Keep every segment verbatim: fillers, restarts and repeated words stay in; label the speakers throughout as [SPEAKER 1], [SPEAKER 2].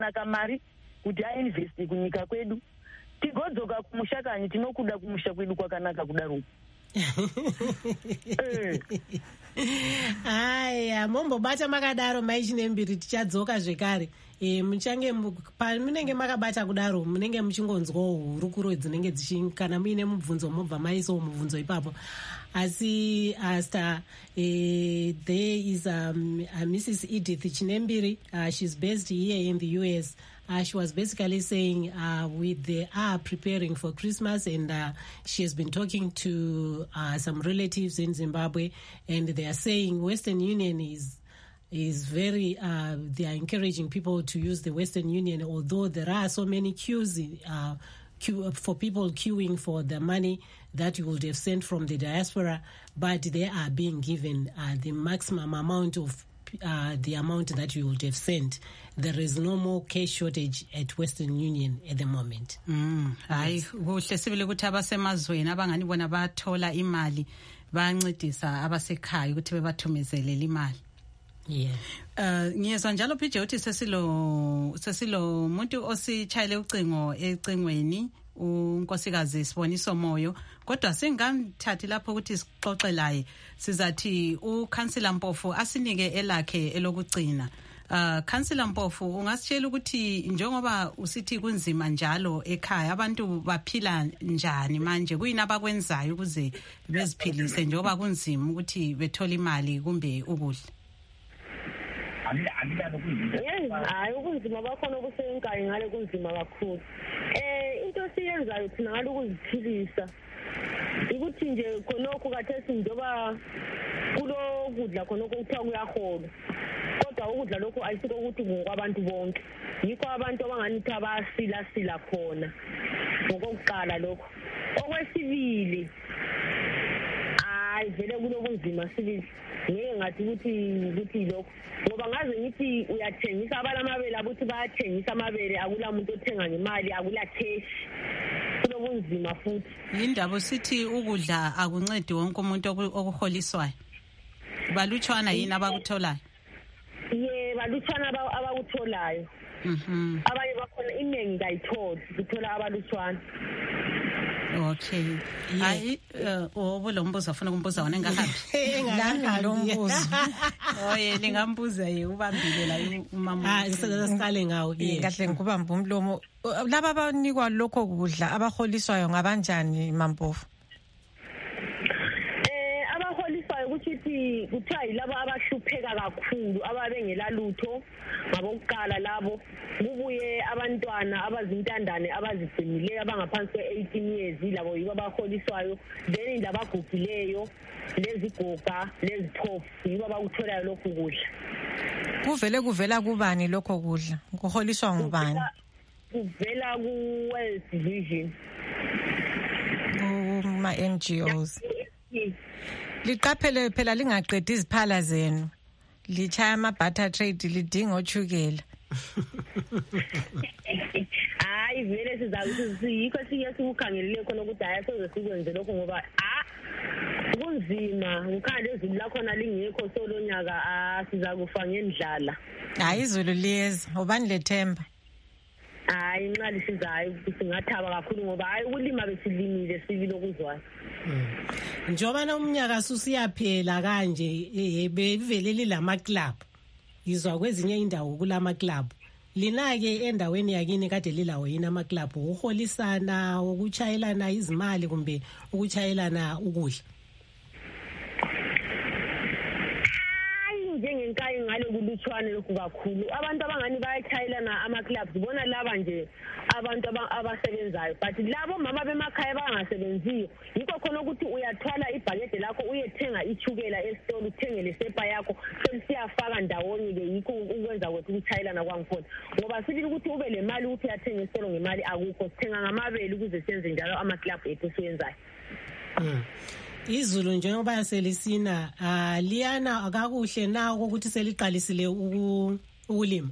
[SPEAKER 1] naka mari kuti ainvesti kunyika kwedu tigodzoka kumusha kanyi tinokuda kumusha kwedu kwakanaka kudaro.
[SPEAKER 2] Haya, mombobata makadaro maichinembiri tichadzoka zvekare. E, muchange pamunenge makabata kudaro munenge muchingonzwawo hurukuro dzinenge dzichi kana muine mubvunzo mobva maisawo mubvunzo ipapo. Asi asta eh, there is um, uh, Missus Edith Chinembiri. Uh, she's based here in the U S. Uh, she was basically saying uh, we they are preparing for Christmas, and uh, she has been talking to uh, some relatives in Zimbabwe, and they are saying Western Union is is very, uh, they are encouraging people to use the Western Union, although there are so many queues uh, queue, for people queuing for the money that you would have sent from the diaspora, but they are being given uh, the maximum amount of uh, the amount that you would have sent. There is no more cash shortage at Western Union at the moment.
[SPEAKER 3] Mm. Hayi kuhle sibile ukuthi abasemazweni abangani bona bathola imali bancedisa abasekhaya ukuthi bebathumezele imali.
[SPEAKER 2] Yeah.
[SPEAKER 3] Uh ngiyezwa njalo P J uthi sesilo sesilo umuntu osichayile ucingo ecingweni unkosikazi Siboniso Moyo, kodwa singamthathi lapho ukuthi sixoxe laye sizathi uCouncillor Mpofu asinike elakhe elokugcina. Uh Councillor Mpofu ungasitshela ukuthi njengoba usithi kunzima njalo ekhaya abantu baphila njani manje, kuyini abakwenzayo ukuze beziphilise njengoba kunzima ukuthi bethola imali kumbe ukudla?
[SPEAKER 4] Yes, hayi ukunzima bakhona okusenkayi ngale kunzima kakhulu. Eh into siyenzayo thina ngalo ukuziphilisa ukuthi nje khonokho kathesi njoba kulo kudla khonokho kuthiwa kuyahola, kodwa ukudla lokho ayisiko ukuthi ngokwabantu bonke, yikho abantu abanganithi abasila sila khona ngokuqala lokho. Okwesibili hayi vele kulobunzima sibili ngeke ngathi ukuthi ukuthi lokho, ngoba ngaze ngithi uyathengisa abalamabele abuthi bayathengisa amabele, akula muntu othenga ngemali, akula cash, kulobunzima futhi.
[SPEAKER 3] Yindaba sithi ukudla akuncedi wonke umuntu okuholiswayo, balutshwana yini abakutholayo?
[SPEAKER 4] Ye balutshwana abakutholayo.
[SPEAKER 3] Mhm.
[SPEAKER 4] Abanye bakhona iningi kayitholi, kuthola abalutshwana.
[SPEAKER 3] Okay. Hayi obo lo mbuzo afuna ukumbuza wona engahambi.
[SPEAKER 2] Engahambi lo mbuzo.
[SPEAKER 3] Oye ningambuza ye ubambile la umama.
[SPEAKER 2] Ah siqale ngawo ke.
[SPEAKER 5] Kahle ngikubamba umlomo. Laba abanikwa lokho kudla abaholiswayo ngabanjani Mampofu?
[SPEAKER 4] Eh abaholiswayo kuthi kuthiwa yilabo abahlupheka kakhulu ababengela lutho ngabokuqala labo, kubuye abantwana abazintandane abazigcinileyo abangaphansi kwe-eighteen years labo yibo abaholiswayo, then labagugileyo lezigoga leziphofu yibo abakutholayo lokho kudla.
[SPEAKER 5] Kuvele kuvela kubani lokho kudla? Kuholiswa ngubani?
[SPEAKER 4] Kuvela ku-World Vision,
[SPEAKER 5] kuma N G Os. Liqaphele phela lingaqedi iziphala zenu, lichaya ama-butter trade, lidinga ochukela.
[SPEAKER 4] Hayi vele sizakuthi yikho siye sikukhangelele khona ukuthi hayi soze sikwenze lokho ngoba ah kunzima, ukhanda ezulu lakhona lingekho solonyaka ah sizakufa ngendlala.
[SPEAKER 5] Hayi izulu liyeza, ubani lethemba?
[SPEAKER 4] Hayi nxa lisizayo singathaba kakhulu ngoba hayi ukulima besilimile sibili okuzwayo.
[SPEAKER 2] Njoba nomnyaka susiyaphela kanje bevelele lama club. Izwa kwezinye indawo kulama club. Lina ke endaweni yakini kade lilawo yini ama club uholisana ukuchayelana izimali kumbe ukuchayelana ukudla?
[SPEAKER 4] Njengenkayi ngale kulutshwane lokhu kakhulu. Abantu abangani bayachayelana ama clubs bona laba nje abantu abasebenzayo, but labo mama bemakhaya bangasebenziyo yikho khona ukuthi uyathwala ibhakede lakho uyethenga ichukela esitolo, uthenge lesepa yakho selisiyafaka ndawonye ke yikho ukwenza ukuthi ukuchayelana kwangikhona, ngoba sibili ukuthi ube le mali ukuthi uyathenga esitolo ngemali akukho, sithenga ngamabele ukuze senze njalo ama club ethu siyenzayo.
[SPEAKER 2] Mm. Izulu njengoba selisina ah liyana akakuhle na ukuthi seliqalisile ukulima?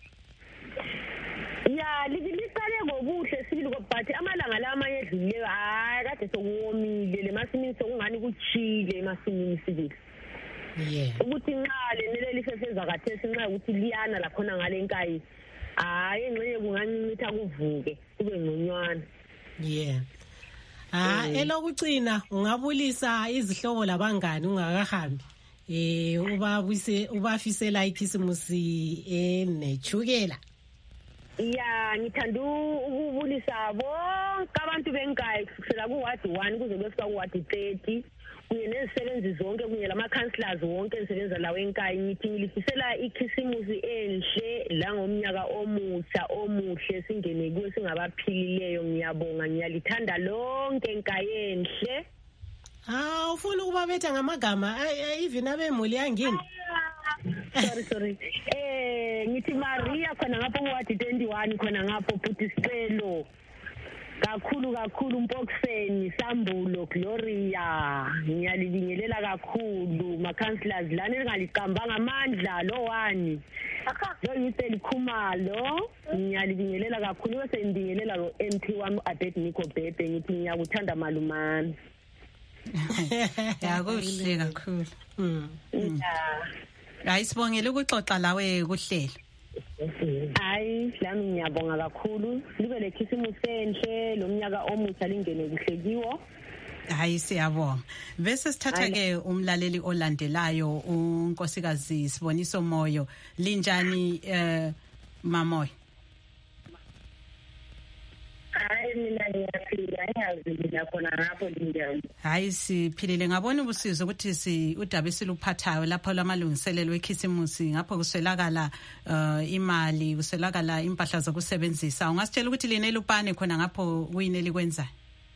[SPEAKER 4] Ya lilisale ngobuhle sibili kodwa amalanga la amanye edluleyo hayi kade sokuwomile le masimini sokungani kuchile emasimini sibili.
[SPEAKER 2] Yeah.
[SPEAKER 4] Ukuthi nqa lenele liseseza kathesi nqa ukuthi liyana la khona ngale nkayi hayi engxenye kungancitha kuvuke kube ngconywana.
[SPEAKER 2] Yeah. Ah, elokucina ungabulisa izihlobo labangani ungakahambi. Eh ubabuse ubafisela ikhisimusi enechukela.
[SPEAKER 4] Ya ngithanda ukubulisa bonke abantu benkayi kusukela ku ward one kuze kuyofika ku ward thirty kunye nezisebenzi zonke kunye lama councillors wonke ezisebenza lawo enkayi ngithi ngilifisela ikhisimusi enhle la ngomnyaka omutsha omuhle singene kuwe singabaphilileyo ngiyabonga ngiyalithanda lonke enkayi enhle.
[SPEAKER 2] Ah ufuna ukubabetha ngamagama even abemuli yangini.
[SPEAKER 4] Sorry sorry. Eh ngithi Maria khona ngapho ku ward twenty-one khona ngapho futhi Sicelo. Kakhulu kakhulu Mpokuseni, Sambulo, Gloria. Ngiyalibingelela kakhulu ma councillors lana engaliqambanga amandla lo one. Lo yiteli Khumalo. Ngiyalibingelela kakhulu bese ngibingelela lo M P wami Abednego Bhebhe ngithi ngiyakuthanda malumani.
[SPEAKER 3] Ya kuhle kakhulu.
[SPEAKER 2] Mm.
[SPEAKER 3] Hayi sibongela ukuxoxa lawe kuhlelo.
[SPEAKER 4] Hayi lami ngiyabonga kakhulu libe lekhisimusi enhle lo mnyaka omutsha lingene kuhle kiwo.
[SPEAKER 3] Hayi siyabonga. Bese sithatha ke umlaleli olandelayo unkosikazi Siboniso Moyo. Linjani eh Mamoyo?
[SPEAKER 1] Hayi mina ngiyaphila ngiyazi mina khona ngapho linjani.
[SPEAKER 3] Hayi siphilile ngabona ubusizo ukuthi si udaba esiluphathayo lapho lamalungiselelo ekhisimusi ngapho kuswelakala imali kuswelakala impahla zokusebenzisa. Ungasitshela ukuthi line lupane khona ngapho kuyini elikwenza?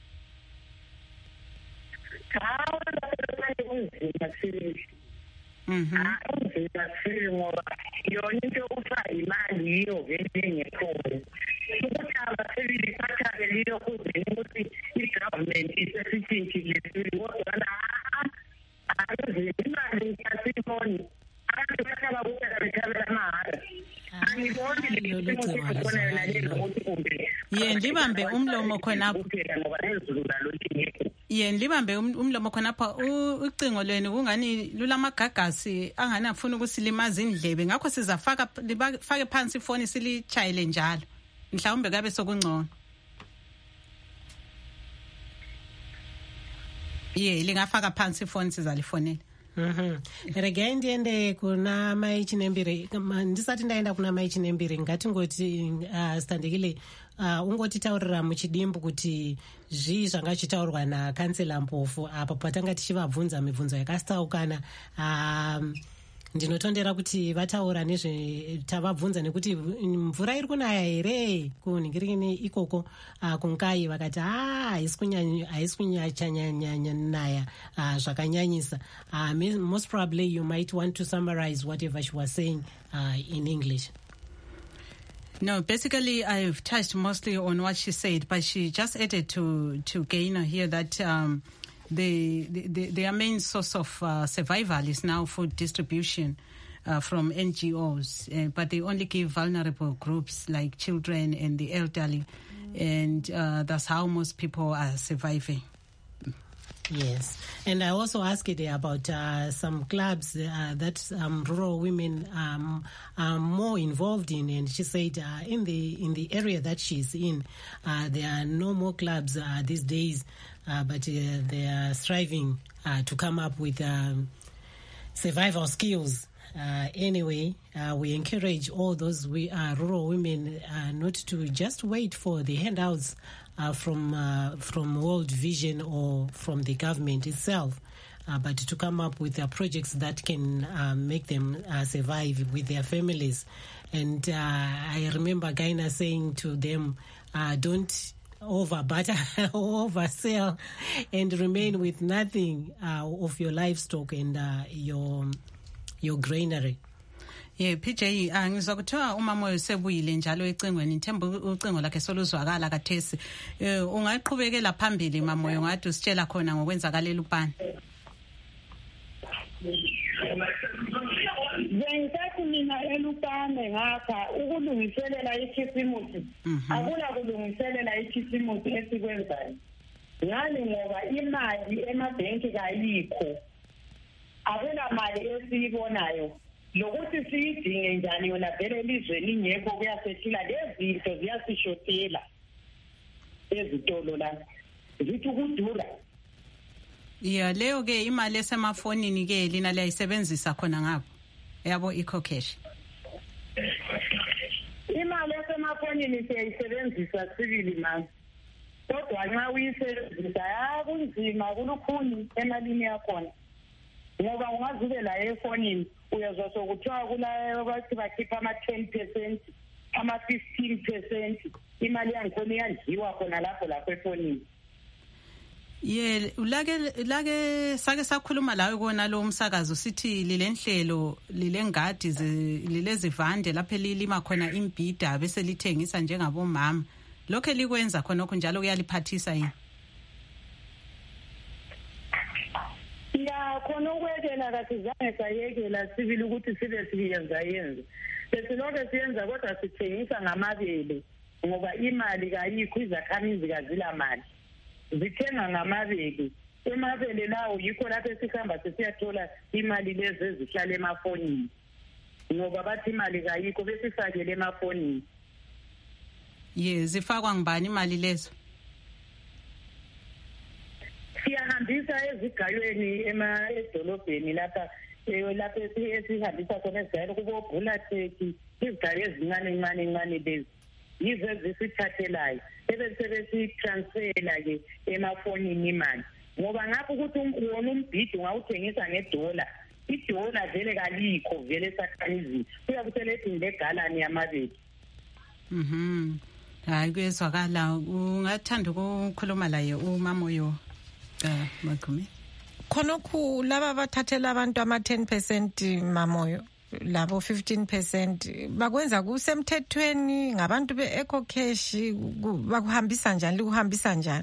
[SPEAKER 1] Hawu lapho kunzima sisi.
[SPEAKER 3] Mhm.
[SPEAKER 1] Hawu kunzima sisi ngoba yona into ufa imali yiyo vele ngekho. Ukuthaba sebili patha leliyo kuze ukuthi i-government isesithintile kodwa la akuze imali yasimoni abantu bathaba ukuthi bethabela amahhala. Angiboni lesimo khona yona lelo ukuthi kumbe
[SPEAKER 3] yena libambe umlomo khona
[SPEAKER 1] ngoba lezulu lalo lingekho.
[SPEAKER 3] Yena libambe umlomo khona apha ucingo lweni kungani lulamagagasi angani afuna ukusilimaza indlebe ngakho sizafaka libafake phansi ifoni silichayile njalo. Mhlawumbe kabe sokungcono. Ye lingafaka phansi ifoni sizalifonela.
[SPEAKER 2] Mhm. Rega ndiende kuna mai chinembiri ndisati ndaenda kuna mai chinembiri ngati ngoti uh, standekile uh, ungoti taurira muchidimbu kuti zvi zvanga chitaurwa na kansela Mpofu apa patanga tichivabvunza mibvunzo yakasitaukana um, ndinotondera kuti vataura nezve tavabvunza nekuti mvura iri kunaya here kunhingirini ikoko uh, kunkai vakati ah haisi kunyanya haisi kunyachanyanya naya uh, zvakanyanyisa uh, most probably you might want to summarize whatever she was saying uh, in English.
[SPEAKER 3] No, basically I've touched mostly on what she said, but she just added to to Gaynor here that um The, the, their main source of uh, survival is now food distribution uh, from N G Os, uh, but they only give vulnerable groups like children and the elderly, mm. and uh, that's how most people are surviving.
[SPEAKER 2] Yes, and I also asked her about uh, some clubs uh, that um, rural women um, are more involved in, and she said uh, in the in the area that she's in, uh, there are no more clubs uh, these days, uh, but uh, they are striving uh, to come up with um, survival skills. Uh, anyway, uh, we encourage all those we uh, rural women uh, not to just wait for the handouts uh, from uh, from World Vision or from the government itself, uh, but to come up with uh, projects that can uh, make them uh, survive with their families. And uh, I remember Gaynor saying to them, uh, don't over butter oversell and remain with nothing uh, of your livestock and uh, your your granary.
[SPEAKER 3] Yeah, P J, angizwa kuthiwa umama usebuyile njalo ecingweni ithemba ucingo lakhe soluzwakala kathesi. Eh ungaqhubekela phambili mamoyo ngathi usitshela khona ngokwenzakalela upani.
[SPEAKER 1] Ngenkathi mina elupane ngakha ukulungiselela ikhisimusi akula kulungiselela ikhisimusi esikwenzayo. Ngani ngoba imali emabhenki kayikho. Akula mali esiyibonayo lokuthi siyidinge njani yona vele elizweni ingekho kuyasehlula lezinto ziyasishotela ezitolo la zithi ukudura.
[SPEAKER 3] Yeah, leyo ke imali esemafonini ke lina liyayisebenzisa khona ngapho yabo ecocash.
[SPEAKER 1] Imali esemafonini siyayisebenzisa sibili manje. Kodwa nxa uyisebenzisa yakunzima kulukhuni emalini yakhona. Ngoba ungazube la efonini uyazwa sokuthiwa kulayo bathi bakhipha ama ten percent ama fifteen percent imali yangikhona iyadliwa khona lapho lapho efonini.
[SPEAKER 3] Ye ulake lake sake sakhuluma lawe kona lo umsakazo sithi lilenhlelo lilengadi lilezivande lapho lilima khona imbida bese lithengisa njengabomama. Lokho likwenza khona lokho njalo kuyaliphathisa yini?
[SPEAKER 1] Ya khona ukwekela kathi zange sayekela sibili ukuthi sibe siyenza yenze. Sesilokho siyenza kodwa sithengisa ngamabele ngoba imali kayikho izakhamizi kazila mali. Zithenga ngamabele. Emabele lawo yikho lapho esikhamba sesiyathola imali lezi ezihlala emafonini. Ngoba bathi imali kayikho besifakele emafonini.
[SPEAKER 3] Ye zifakwa ngibani imali lezo?
[SPEAKER 1] Siyahambisa ezigayweni ema edolobheni lapha lapha esihambisa khona ezigayweni kubo Bulatheki izigayo ezincane incane incane lezi yizo ezisithathelayo ebese besitransfera ke emafonini imali ngoba ngapho ukuthi wona umbhidi ngawuthengisa ngedola idola vele kalikho vele sakhanizini kuyakuthelethi ngegalani yamabili.
[SPEAKER 3] Mhm. Hayi kuyezwakala ungathanda ukukhuluma laye uMamoyo eh Magumi.
[SPEAKER 5] Khonokhu laba bathathela abantu ama ten percent Mamoyo labo fifteen percent bakwenza kusemthethweni ngabantu beEcocash bakuhambisa njani likuhambisa njani?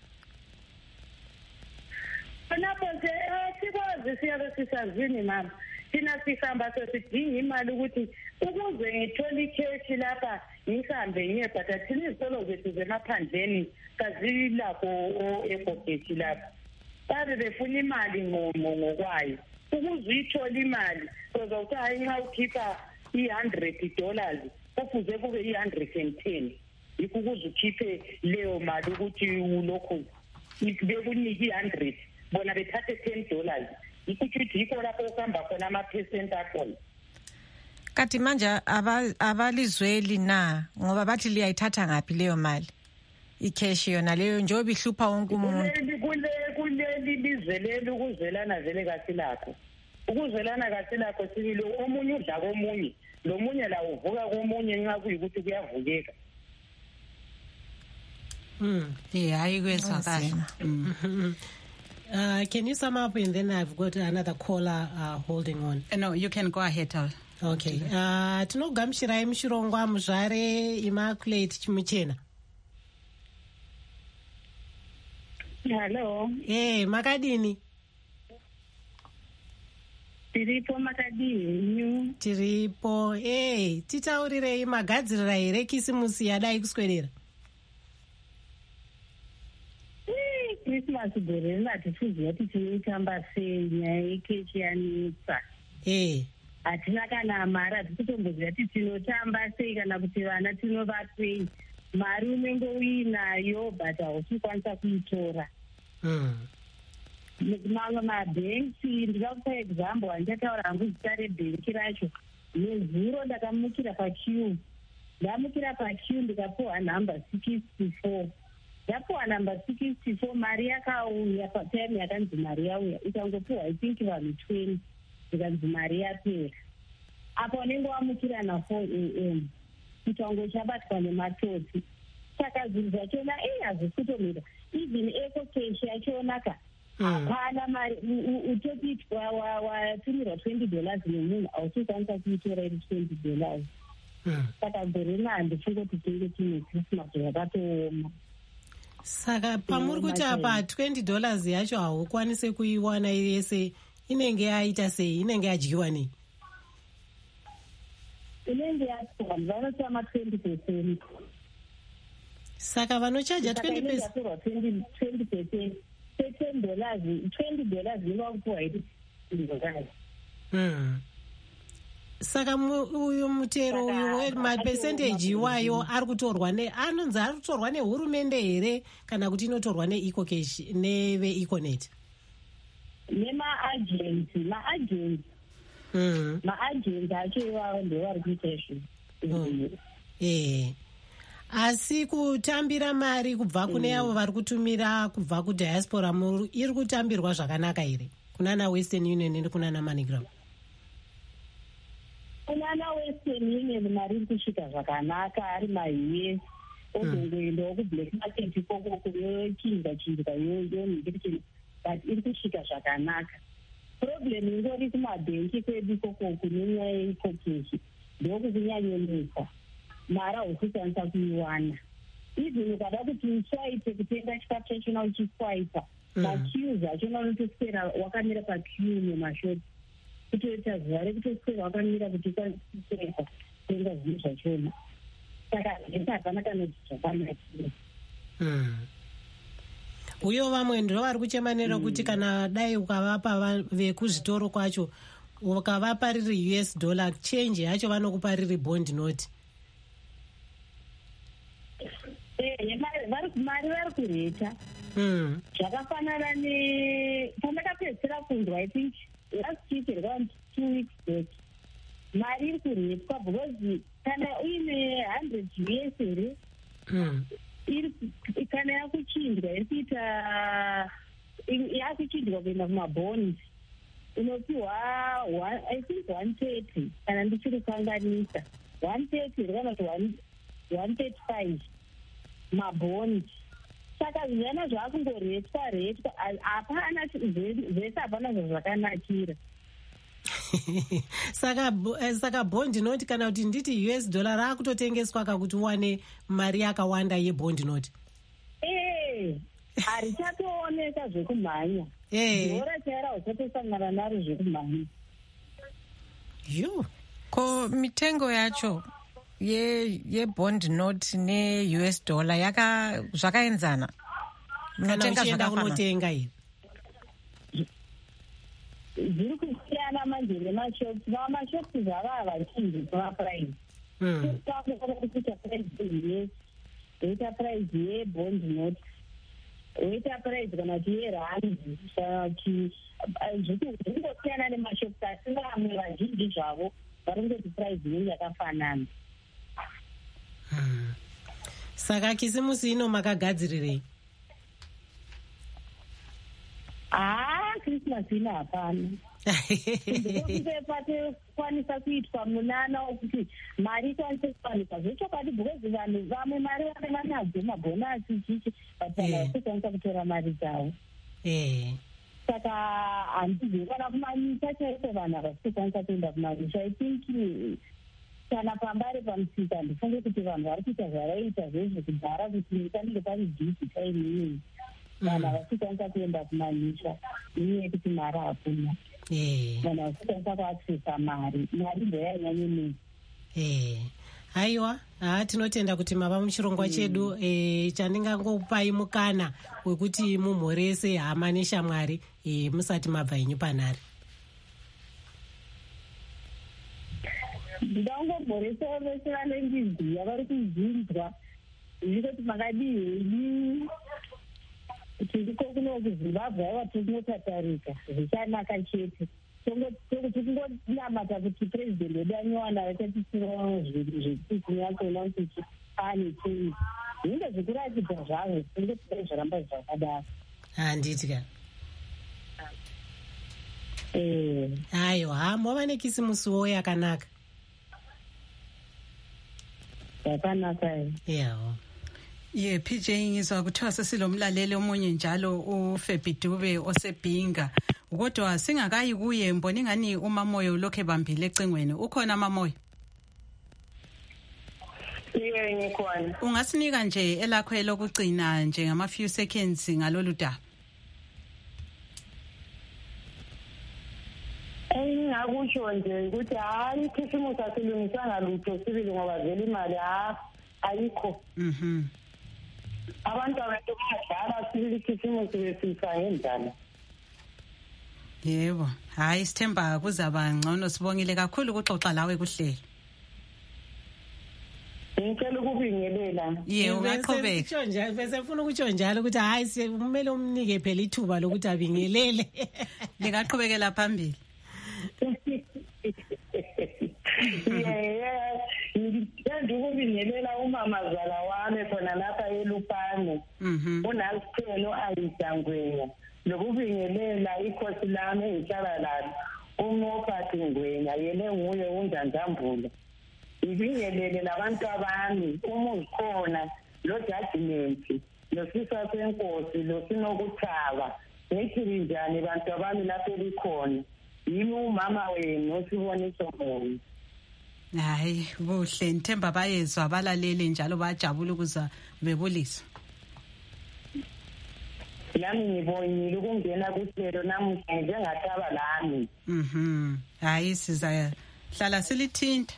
[SPEAKER 1] Lapho nje sikwazi siyabe sisazini mama thina sihamba sesidinga imali ukuthi ukuze ngithole icash lapha ngihambe ngiyebhatha thina izitolo zethu zemaphandleni kazilapho eEcocash lapha babe befuna imali ngomo ngokwayo ukuze uyithola imali uzawuthi hayi nxa ukhipha i one hundred dollars kufuze kube i one hundred ten yikho ukuze ukhiphe leyo mali ukuthi ulokho bekuniki i one hundred bona bethathe ten dollars ukuthi yikho lapho ukuhamba khona ama-percent akhona.
[SPEAKER 5] Kati manje abalizweli na ngoba bathi liyayithatha ngaphi leyo mali icash yona leyo njengoba ihlupha wonke umuntu.
[SPEAKER 1] Kuleli lizwe leli ukuzwelana vele kasilakho ukuzwelana kasilakho sibili omunye udla komunye lomunye la uvuka komunye nxa kuyikuthi kuyavukeka.
[SPEAKER 3] Mm. Yeah, hayi kwezwakala.
[SPEAKER 2] Uh, can you sum up and then I've got another caller uh, holding on.
[SPEAKER 3] Uh, no, you can go ahead. I'll...
[SPEAKER 2] Okay. Uh, tinogamuchirai muchirongwa muzvare Immaculate Chimuchena.
[SPEAKER 1] Hello.
[SPEAKER 2] Hey, makadini?
[SPEAKER 1] Tiripo makadini.
[SPEAKER 2] Tiripo. Hey, titaurirei magadzirira here kisimusi yadai kuswedera?
[SPEAKER 1] Christmas gore ratikuziva kuti tinoitamba sei nyaya yekechi yanetsa.
[SPEAKER 2] Eh.
[SPEAKER 1] Hatina kana mari hatikutomboziva kuti tinotamba sei kana kuti vana tinova sei. Mari unenge uinayo but hauchikwanisa kuitora. Mamwe mabhenki ndikakupa example handataura hangu zita rebhenki racho nezuro ndakamukira paqueue ndamukira paqueue ndikapuwa namba sixty-four ndapuwa namba sixty-four mari yakauya patime yakanzi mari yauya ikangopuwa I think vanhu twenty ikanzi mari yapera apa unenge wamukira na-four a m chitango chabatwa nematsotsi saka zvinhu zvachona ei hazvikutomira even Ecocash yachonaka hapana mari utoti watumirwa twenty dollars nemunhu hauchikwanisa kuitora iri twenty dollars saka gore ina handifungoti tinge tine Christmas yakatooma.
[SPEAKER 2] Saka pamuri kuti apa twenty dollars yacho haukwanise kuiwana yese inenge yaita sei inenge yadyiwa nei?
[SPEAKER 1] Inenge yatorwa vanotama twenty percent.
[SPEAKER 2] Saka vanochaja twenty percent.
[SPEAKER 1] twenty percent. ten dollars, twenty dollars inokupuwa iri dollars.
[SPEAKER 2] Mm. saka uyu mutero uyu mapesendeji iwayo ari kutorwa ne anonzi ari kutorwa nehurumende here kana kuti inotorwa neecocash neveeconet
[SPEAKER 1] nemaagenti maagenti maagenti acho ivavo ndevari kuita izvo.
[SPEAKER 2] Eh, asi kutambira mari kubva kune avo vari kutumira kubva kudiaspora iri kutambirwa zvakanaka here kunana Western Union nekunana MoneyGram?
[SPEAKER 1] kunana Western Union mari iri kusvika zvakanaka ari ma-U S ogongoendawo kublack market ikoko kuyokinga chinga yonhikirichini but iri kusvika zvakanaka. Problem ingori kumabhenki kwedu ikoko kune nyaya yeikokeshi ndokukunyanyonesa mari hausikwanisa kuiwana. Even ukada kuti uswaite kutenga chikafu chachona uchiswaipa maqueues achona unotoswera wakamira paqueue nemashoti kutoita zuva rekutoswera wakamira kuti ukwanisa kutenga zvinhu zvachona. Saka zvese hapana kanoti zvakanakira.
[SPEAKER 2] Uyo vamwe ndo vari kuchemanira kuti kana dai ukavapa vekuzvitoro kwacho ukavapa riri U S dollar change yacho vanokupa riri bond note.
[SPEAKER 1] Mari vari kureta zvakafanana nepandakapedzisira kunzwa I think last week around two weeks back mari iri kuretwa because kana uine hundred U S here kana yakuchinjwa iri kuita yakuchinjwa kuenda kumabhondi unopiwa I think one thirty kana ndichiri kukanganisa one thirty kana kuti one thirty five mabhondi. Saka zviyana zvakungoretwa retwa hapana zvese hapana zvazvakanakira.
[SPEAKER 2] saka saka bond note kana kuti nditi U S dollar rakutotengeswa kakuti uwane mari yakawanda yebond note.
[SPEAKER 1] Eh, harichatooneka zvekumhanya.
[SPEAKER 2] Eh.
[SPEAKER 1] Bhora chaira usatosangana naro zvekumhanya.
[SPEAKER 2] Yo.
[SPEAKER 5] Ko mitengo yacho ye ye bond note ne U S dollar yaka zvakaenzana.
[SPEAKER 2] Munotenga zvakafanana here.
[SPEAKER 1] Zviri kusiyana manje nemashops. Mashops zvava vachinji kumaprice. Kuita price yes, kuita price ye bond note, kuita price kana kuti yerandi. Zvingosiyana nemashops asi vamwe vazhinji zvavo vari kungoti price inenge yakafanana.
[SPEAKER 2] Saka kisimusi ino makagadzirirei?
[SPEAKER 1] Ah, Christmas ino hapana. Kwanisa kuitwa munana wekuti mari ikwanise kukwanisa zvechokati because vanhu vamwe mari vanenge vanadzo mabhonasi chichi but vanhu vasikwanisa kutora mari dzavo. Saka handizivi kana kumanyisa chaiko vanhu avasikwanisa kuenda kumanyisa. I think kana pambari pamusika ndifunge kuti vanhu vari kuita zvaraita zvezvo kudhara kuti panenge pari dhisi taimii vanhu avasikwanisa kuenda kumanyisa inyaya yekuti mari hakuna. Vanhu vasikwanisa kuaksesa mari mari ndoyanyanyonei.
[SPEAKER 2] Haiwa, haa tinotenda kuti mava muchirongwa chedu. Chandingangopai mukana wekuti mumhorese hama neshamwari musati mabva inyu panhare.
[SPEAKER 1] Ndangomhoresawo vese vanendiziva vari kuzinzwa zviri kuti makadii heni kuti ndiko kuno kuzimbabwe aiwa tinotatarika zvichanaka chete tokuti kungonamata kuti purezidendi wedu anyowana vachatisirawo zvinhu zvekukunyakona kuti ane chei zvinge zvekuratidza zvazvo tinge tidai zvaramba zvakadaro.
[SPEAKER 2] Handiti ka
[SPEAKER 1] aiwa
[SPEAKER 2] mova nekisimusiwo yakanaka
[SPEAKER 1] yakanaka
[SPEAKER 2] yawo.
[SPEAKER 3] Ye P J ngizwa kuthiwa sesilomlaleli omunye njalo uFebidube osebhinga kodwa singakayi kuye mbona ingani uMamoyo lokhe bambile ecingweni. Ukhona Mamoyo?
[SPEAKER 1] Yebo ngikhona.
[SPEAKER 3] Ungasinika nje elakho elokugcina nje ngama few seconds ngalolu daba.
[SPEAKER 1] Engingakusho nje ukuthi hayi ikhisimusi asilungisanga lutho sibili ngoba vele imali ayikho.
[SPEAKER 3] Mhm.
[SPEAKER 1] Abantu abantu abadala sibili ikhisimusi besisa ngendlala.
[SPEAKER 3] Yebo, hayi sithemba kuzaba ngcono. Sibongile kakhulu ukuxoxa lawe kuhlelo.
[SPEAKER 1] Ngicela ukubingelela.
[SPEAKER 3] Yebo, ungaqhubeka.
[SPEAKER 2] Bese njalo bese ufuna ukutsho njalo ukuthi hayi kumele umnike phela ithuba lokuthi abingelele.
[SPEAKER 3] Ngingaqhubekela phambili.
[SPEAKER 1] Yeah, ngithanda ukubingelela umamazala wami khona lapha eLupane.
[SPEAKER 3] Mhm.
[SPEAKER 1] Unalithelo ayidangwenya. Lokubingelela ikhosi lami engihlala lalo. Umophathi Ngwenya yena nguye unjanjambulo. Ngibingelele labantu abami uma ukhona lo judgment lo sisa senkosi lo sinokuthaba. Ngithi njani bantu abami lapho likhona. Yimi umama wenu osiboniso moyo.
[SPEAKER 3] Hayi kuhle ngithemba bayezwa abalaleli njalo bayajabula ukuza bebulisa.
[SPEAKER 1] Nami ngibonile ukungena kuhlelo namuhla njengathaba lami.
[SPEAKER 3] Mhm. Hayi siza hlala silithinta.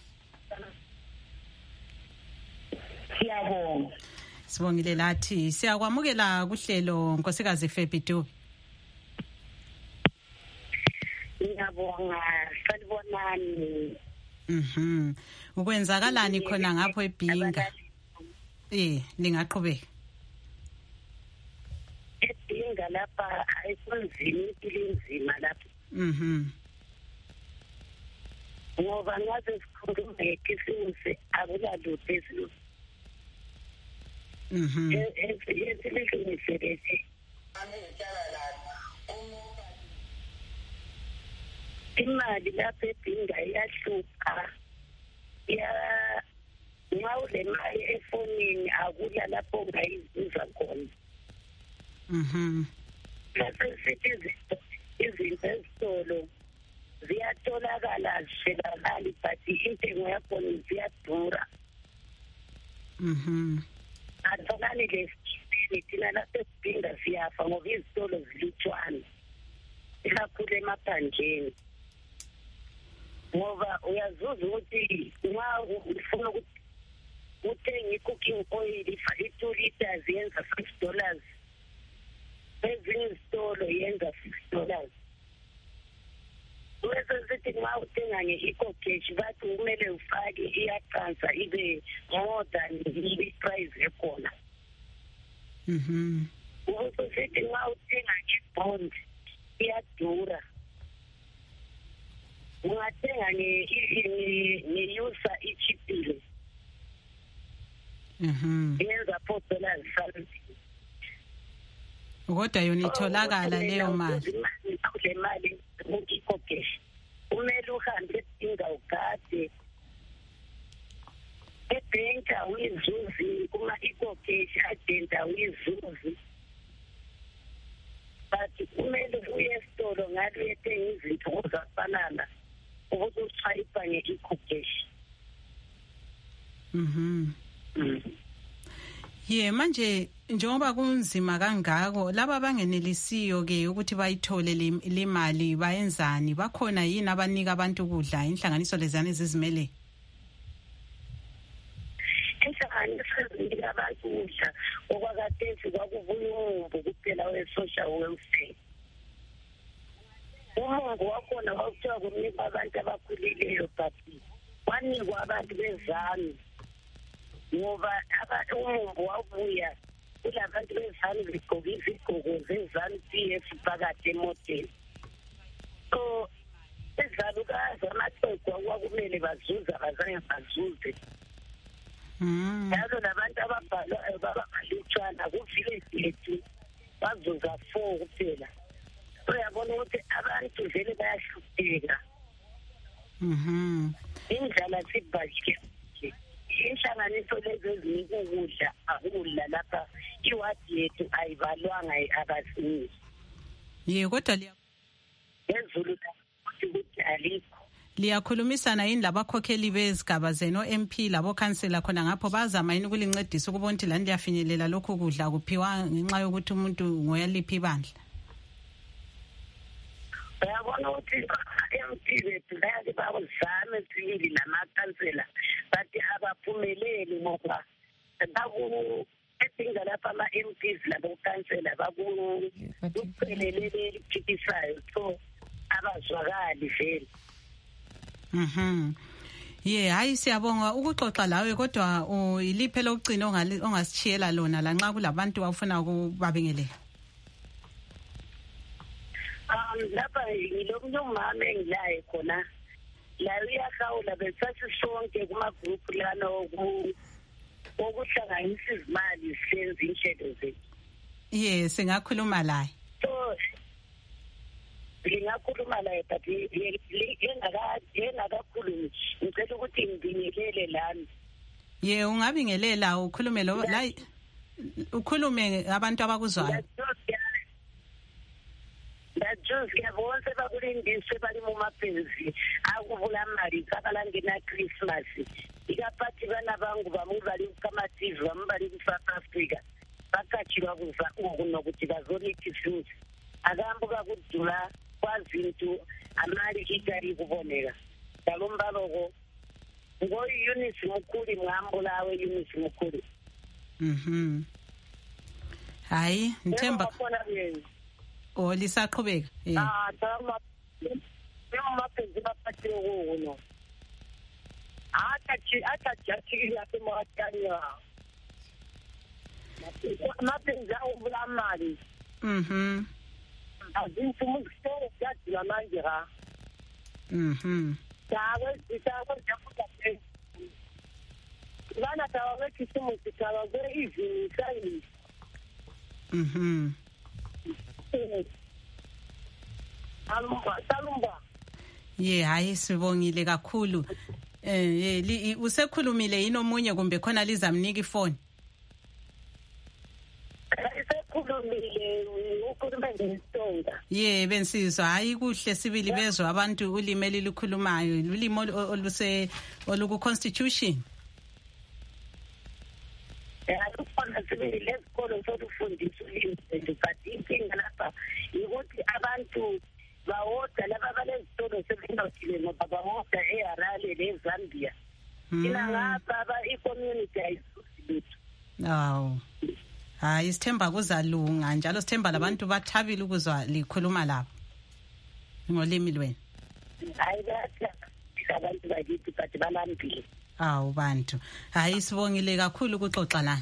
[SPEAKER 1] Siyabonga.
[SPEAKER 3] Sibongile lathi siyakwamukela kuhlelo Nkosikazi Febidu.
[SPEAKER 1] Ngiyabonga sanibonani.
[SPEAKER 3] Mhm. Ukwenzakalani khona ngapho eBhinga? Eh, lingaqhubeka.
[SPEAKER 1] eBhinga lapha ayikunzima impilo lapha.
[SPEAKER 3] Mhm.
[SPEAKER 1] Ngoba ngaze sikhuluma ngekisinse akulalutho esilu.
[SPEAKER 3] Mhm.
[SPEAKER 1] Esilungiselele. Imali lapha eBhinga iyahlupha. Ya nxa ulemali efonini akula lapho ungayizuza khona.
[SPEAKER 3] Mhm.
[SPEAKER 1] Sesithi izinto ezitolo ziyatholakala zishelakali but intengo yakhona ziyadura.
[SPEAKER 3] Mhm.
[SPEAKER 1] Atholani lesithini thina lapha eBhinga siyafa ngoba izitolo zilutshwana. Ikakhulu emaphandleni. Ngoba uyazuza ukuthi nxa ufuna ukuthi uthenge i-cooking oil i-two liters yenza six dollars. Ezinye izitolo yenza six dollars. Bese sithi nxa uthenga nge-eco-cash bathi kumele ufake iyaqansa ibe more than i-price ekhona.
[SPEAKER 3] Mhm.
[SPEAKER 1] Bese sithi nxa uthenga nge-bond iyadura. Ungathenga nge-usa ichipile.
[SPEAKER 3] Mhm.
[SPEAKER 1] Yenza four dollars something.
[SPEAKER 3] Kodwa yona itholakala leyo mali.
[SPEAKER 1] Le mali ukikhokesh. Kumele uhambe eBhinga ugade. eBhenka uyizuzi kuma ikhokesh agenda uyizuzi. But kumele uye esitolo ngathi uyethenga izinto ozafanana ukuthi uchayipa nge-ikhokesh.
[SPEAKER 3] Mhm. Ye manje njengoba kunzima kangako laba bangenelisiyo ke ukuthi bayithole le mali bayenzani bakhona yini abanika abantu ukudla inhlanganiso lezana ezizimele?
[SPEAKER 1] Inhlanganiso ezinika abantu ukudla okwakatesi kwakubuya umumbu kuphela we-social welfare. Umumbu wakhona wakuthiwa kunikwa abantu abakhulileyo but wanikwa abantu bezami. Ngoba umumbu wabuya kulabantu bezani begqoke izigqoko zezani P F phakathi emoteni. So ezalukazi amaxhegu kwakumele bazuza abazange bazuze. Njalo labantu ababhalwayo babalutshwana ku-village yethu bazuza four kuphela. Uyabona ukuthi abantu vele bayahlupheka. Indlala sibhakile. Inhlanganiso lezi ezinika ukudla akudla lapha iwadi yethu ayibalwanga abasiniki.
[SPEAKER 3] Ye kodwa
[SPEAKER 1] ezulu ukuthi ukuthi alikho.
[SPEAKER 3] Liyakhulumisana yini labakhokheli bezigaba zeno M P labo councilor khona ngapho bazama yini ukulincedisa ukubona ukuthi lani liyafinyelela lokho kudla kuphiwa ngenxa yokuthi umuntu ngoyaliphi ibandla?
[SPEAKER 1] Uyabona ukuthi M P bethu bayake bazame sibili namakhansela bathi abaphumeleli ngoba baku edinga lapha ama-M Ps labo kansela baku ucelelele eliphikisayo. So abazwakali vele.
[SPEAKER 3] Mhm. Ye, hayi siyabonga ukuxoxa lawe kodwa iliphe lokugcina ongasishiyela lona lanxa kulabantu abafuna ukubabingelela.
[SPEAKER 1] Um lapha ngilomnye umama engilaye khona la uyahawula besathi sonke kuma group lana okuhlanganisa izimali senze inhlelo zethu.
[SPEAKER 3] Ye, singakhuluma la.
[SPEAKER 1] So ngingakhuluma la but yengaka yengakakhulumi ngicela ukuthi ngibingelele lami.
[SPEAKER 3] Ye, ungabingelela ukhulume lo la ukhulume abantu abakuzwayo. Ndajozi ngiyabona sebakulindise bali mu mapenzi akuvula mali kabalangena Christmas ikaphathi bana bangu bamwe bali kukamativi bamwe bali ku South Africa bakachirwa kuza ukunokuthi bazonithi futhi akambuka kudula kwazinto amali itari kuboneka dalombaloko ngo Eunice Mukuli mwambulawe Eunice Mukuli. Mhm. Hayi Nthemba o lisaqhubeka. Eh.
[SPEAKER 1] Ah dama mapenzi baphathi okuno akachi akajathi lapha emakanya mapenzi awuvula mali.
[SPEAKER 3] Mhm.
[SPEAKER 1] Azinto mukisho yathi lamanje ha.
[SPEAKER 3] Mhm.
[SPEAKER 1] Sabe sitaba jafuka pe bana tawa kisimu sitaba go izini sai.
[SPEAKER 3] Mhm.
[SPEAKER 1] Alumba salumba.
[SPEAKER 3] Ye, hayi sibongile kakhulu. Eh usekhulumile yini omunye kumbe khona lizamnika ifoni?
[SPEAKER 1] Isekhulumile ukhuluma ngesonga.
[SPEAKER 3] Ye, bensizwa hayi kuhle sibili bezwe abantu ulimi elikhulumayo ulimi oluse oluku constitution.
[SPEAKER 1] Akufana sibili lesikolo sokufundisa ulimi but inkinga lapha ukuthi abantu bawoda laba balezitolo sebenothile ngoba bawoda eHarare leZambia. Ina ngapha ba i-community ayisuthu.
[SPEAKER 3] Aw. Hayi sithemba kuzalunga njalo sithemba labantu bathabile ukuzwa likhuluma lapho. Ngolimi lweni.
[SPEAKER 1] Hayi bathi abantu bakithi bathi balambile.
[SPEAKER 3] Awu bantu. Hayi sibongile kakhulu ukuxoxa la.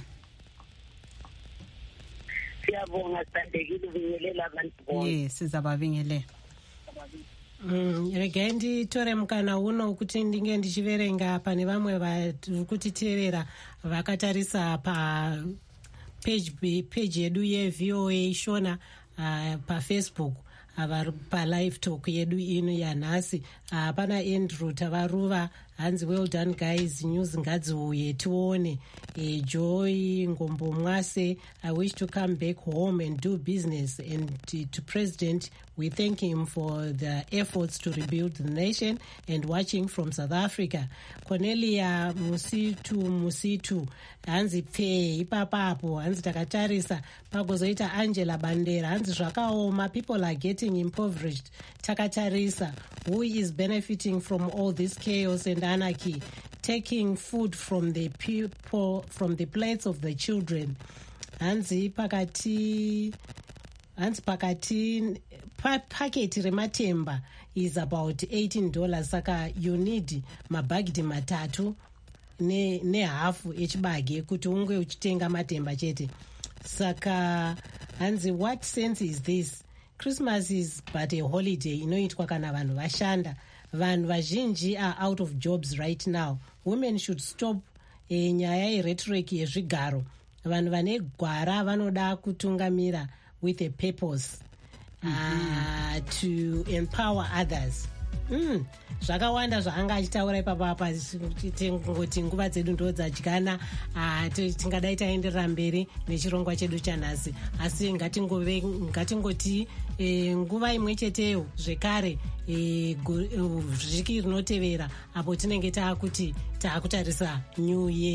[SPEAKER 1] Siyabonga sandekile ubingelela abantu bonke.
[SPEAKER 3] Yes, sizababingelela.
[SPEAKER 2] Mm, rege nditore mukana uno ukuthi ndinge ndichiverenga pane vamwe vari kutiteerera vakatarisa pa page page yedu yeV O A Shona uh, pa Facebook avari pa live talk yedu ino yanhasi. Uh, pana Andrew Tavaruva hanzi well done guys, news ngadziuye tione. E, Joy Ngombo Mwase, I wish to come back home and do business, and to, to President we thank him for the efforts to rebuild the nation and watching from South Africa. Cornelia Musitu Musitu hanzi pfe ipapapo hanzi takatarisa pagozoita Angela Bandera hanzi zvakaoma, people are getting impoverished. Takatarisa who is benefiting from all this chaos and anarchy, taking food from the people, from the plates of the children. Hanzi pakati hanzi pakati pa, packet rematemba is about eighteen dollars, saka you need mabhagidi matatu ne ne half echibage kuti unge uchitenga matemba chete. Saka hanzi what sense is this? Christmas is but a holiday inoitwa kana vanhu vashanda. Vanhu vazhinji are out of jobs right now. Women should stop e, nyaya yerhetoric yezvigaro. Vanhu vane gwara vanoda kutungamira with a purpose, mm-hmm. uh, to empower others. Mm. Zvakawanda zvaanga achitaura ipapa apa ngoti nguva dzedu ndo dzadyana, tingadai taenderera mberi nechirongwa chedu chanhasi, asi ngatingove ngatingoti e, nguva imwe cheteyo zvekare e, vhiki rinotevera apo tinenge taakuti taakutarisa new year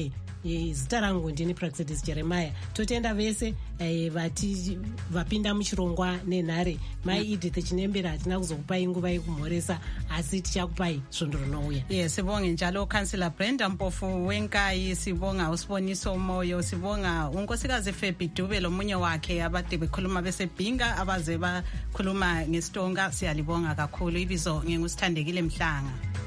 [SPEAKER 2] zita rangu ndini Praxedis Jeremiah. Totenda vese vati vapinda muchirongwa nenhare. Mai Edith Chinembera hatina kuzokupai nguva yekumhoresa asi tichakupai svondo rinouya.
[SPEAKER 3] Yes, sibonge njalo Councillor Brenda Mpofu Wenkai, sibonga uSiboniso Moyo, sibonga unkosikazi Febi Dube lomunye wakhe abade bekhuluma besebhinga abaze bakhuluma ngeSitonga. Siyalibonga kakhulu. Ibizo ngingusithandekile Mhlanga.